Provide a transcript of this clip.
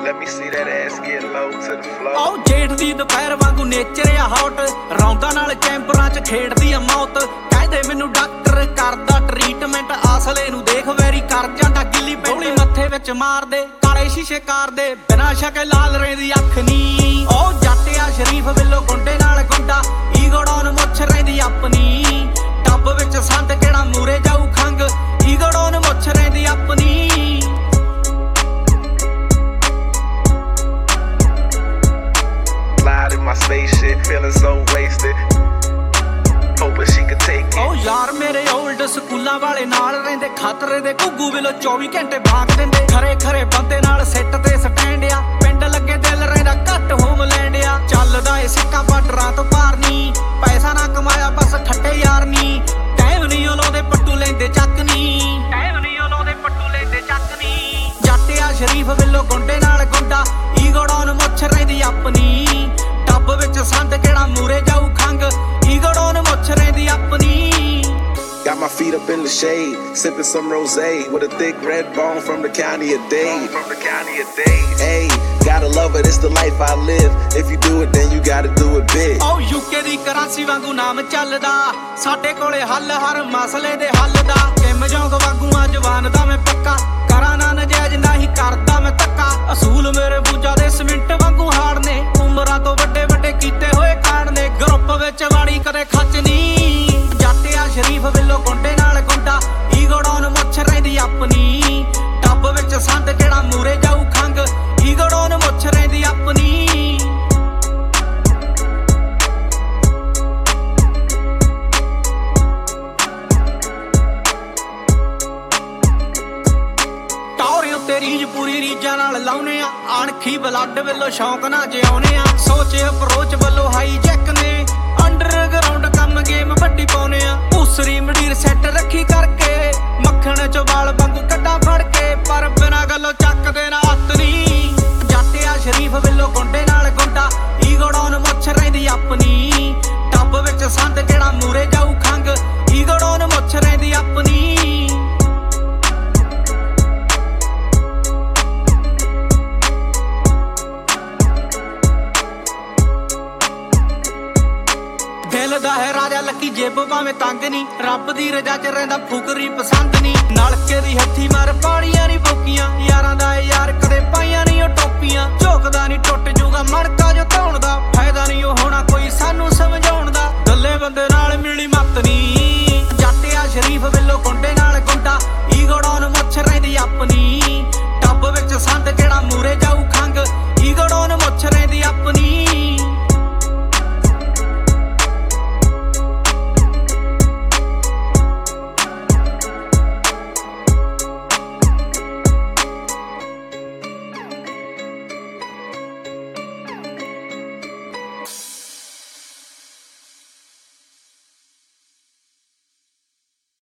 Let me see that ass get low to the floor. ਆਓ ਜੇਠ ਦੀ ਦੁਪਹਿਰ ਵਾਂਗੂ ਨੇਚਰ ਆ ਹੌਟ ਰੌਂਦਾਂ ਨਾਲ ਚੈਂਪਰਾਂ 'ਚ ਖੇਡਦੀ ਆ ਮੌਤ ਕਹਿੰਦੇ ਮੈਨੂੰ ਡਾਕਟਰ ਕਰਦਾ ਟ੍ਰੀਟਮੈਂਟ ਅਸਲੇ ਨੂੰ ਦੇਖ ਵੈਰੀ ਕਰ ਜਾਂਦਾ ਗਿੱਲੀ ਗੋਲੀ ਮੱਥੇ ਵਿੱਚ ਮਾਰਦੇ ਕਾਲੇ ਸ਼ੀਸ਼ੇ ਕਾਰ ਦੇ ਬਿਨਾਂ ਸ਼ਕੇ ਲਾਲ ਰਹਿੰਦੀ ਅੱਖ ਨੀ ਉਹ ਜੱਟ ਆ ਸ਼ਰੀਫ ਵੱਲੋਂ ਗੁੰਡੇ ਨਾਲ ਗੁੰਡਾ ਈਗੋੜੋਂ ਮੁੱਛ ਰਹਿੰਦੀ ਆਪਣੀ ਟੱਬ ਵਿੱਚ ਸੰਦ ਕਿਹੜਾ ਮੂਰੇ ਜਾਊ ਖੰਗ ਈਗੋੜੋਂ ਮੁੱਛ ਰਹਿੰਦੀ ਆਪਣੀ Slide in my spaceship, feeling so wasted. Hoping she could take it. ਓ ਯਾਰ ਮੇਰੇ 올ਡ ਸਕੂਲਾਂ ਵਾਲੇ ਨਾਲ ਰਹਿੰਦੇ ਖਤਰੇ ਦੇ ਘੁੱਗੂ ਵੱਲੋਂ 24 ਘੰਟੇ ਭਾਗ ਦਿੰਦੇ ਖਰੇ ਖਰੇ ਬੰਦੇ ਨਾਲ ਸਿੱਟ ਤੇ ਸਟੈਂਡ ਆ ਪਿੰਡ ਲੱਗੇ ਦਿਲ ਰਹਿੰਦਾ ਘੱਟ ਹੋਮਲੈਂਡ ਆ ਚੱਲਦਾ ਏ ਸਿੱਕਾ ਬਾਰਡਰਾਂ ਤੋਂ ਪਾਰ ਨੀ ਪੈਸਾ ਨਾ ਕਮਾਇਆ ਬਸ ਖੱਟੇ ਯਾਰ ਨੀ ਟਾਈਮ ਨਹੀਂ ਲਾਉਂਦੇ ਪੱਟੂ ਲੈਂਦੇ ਚੱਕ ਨੀ ਟਾਈਮ ਨਹੀਂ ਲਾਉਂਦੇ ਪੱਟੂ ਲੈਂਦੇ ਚੱਕ ਨੀ ਜੱਟ ਆ ਸ਼ਰੀਫ ਵੱਲੋਂ ਗੁੰਡੇ ਨਾਲ ਗੁੰਡਾ ਈਗੋੜੋਂ ਮੁੱਛ ਰਹਿੰਦੀ ਆਪਣੀ ਟੱਬ ਵਿੱਚ ਸੰਦ ਕਿਹੜਾ ਮੂਰੇ ਜਾਊ ਖੰਗ ਈਗੋੜੋਂ ਮੁੱਛ ਰਹਿੰਦੀ ਆਪਣੀ Got my feet up in the shade, sipping some rosé with a thick red bone from the county of Dade. Hey, gotta love it, it's the life I live. If you do it, then you gotta do it big. ਓ UK ਦੀ currency ਵਾਂਗੂ ਨਾਮ ਚੱਲਦਾ ਸਾਡੇ ਕੋਲੇ ਹੱਲ ਹਰ ਮਸਲੇ ਦੇ ਹੱਲ ਦਾ ਕਿਮ ਜੋਂਗ ਵਾਂਗੂ ਆ ਜਵਾਨ ਦਾ ਮੈਂ ਪੱਕਾ ਕਰਾਂ ਨਾ ਨਜਾਇਜ਼ ਨਹੀਂ ਕਰਦਾ ਮੈਂ ਧੱਕਾ ਅਸੂਲ ਮੇਰੇ ਬੂਜਾ ਦੇ ਸਿਮਿੰਟ ਵਾਂਗੂ ਹਾੜ ਨੇ ਉਮਰਾਂ ਤੋਂ ਵੱਡੇ ਵੱਡੇ ਕੀਤੇ ਹੋਏ ਕਾਂਡ ਨੇ ਗਰੁੱਪ ਵਿੱਚ ਵਾੜੀ ਕਦੇ ਖੱਚ ਨਹੀਂ ਜੱਟ ਆ ਸ਼ਰੀਫ ਵੱਲੋਂ ਗੁੰਡੇ ਨਾਲ ਗੁੰਡਾ ਈਗੋੜੋਂ ਮੁੱਛ ਰਹਿੰਦੀ ਆਪਣੀ ਟੱਬ ਵਿੱਚ ਸੰਦ ਕਿਹੜਾ ਮੂਰੇ ਜਾਊ ਖੰਗ ਈਗੋੜੋਂ ਮੁੱਛ ਰਹਿੰਦੀ ਆਪਣੀ ਰੀਜ ਪੂਰੀ ਰੀਜਾਂ ਨਾਲ ਲਾਉਨੇ ਆ ਅਣਖੀ ਬਲੱਡ ਵੱਲੋਂ ਸ਼ੌਂਕ ਨਾ ਜਿਉਨੇ ਆ ਸੋਚ ਅਪਰੋਚ ਵੱਲੋਂ ਹਾਈ ਜੈਕ ਨੇ ਅੰਡਰਗਰਾਉਂਡ ਕੰਮ ਗੇਮ ਵੱਡੀ ਪਾਉਨੇ ਆ ਉਸਰੀ ਮਡੀਰ ਸੈੱਟ ਰੱਖੀ ਕਰਕੇ ਮੱਖਣ ਚੋਂ ਵਾਲ ਵਾਂਗੂ ਕੱਢਾਂ ਫੜ ਕੇ ਪਰ ਬਿਨਾਂ ਗੱਲੋਂ ਚੱਕਦੇ ਨਾ ਹੱਥ ਨੀ ਜੱਟ ਆ ਸ਼ਰੀਫ ਵੱਲੋਂ ਗੁੰਡੇ ਨਾਲ ਗੁੰਡਾ ਈਗੋੜੋਂ ਮੁੱਛ ਰਹਿੰਦੀ ਆਪਣੀ ਟੱਬ ਵਿੱਚ ਸੰਦ ਕਿਹੜਾ ਮੂਰੇ ਜਾਊ ਖੰਗ ਈਗੋੜੋਂ ਮੁੱਛ ਰਹਿੰਦੀ ਆਪਣੀ ਦਿਲ ਦਾ ਹੈ ਰਾਜਾ ਲੱਕੀ ਜੇਬ ਭਾਵੇਂ ਤੰਗ ਨੀ ਰੱਬ ਦੀ ਰਜਾ ਚ ਰਹਿੰਦਾ ਫੁਕਰੀ ਪਸੰਦ ਨੀ ਨਲਕੇ ਦੀ ਹੱਥੀ ਮਾਰ ਪਾਣੀਆਂ ਨੀ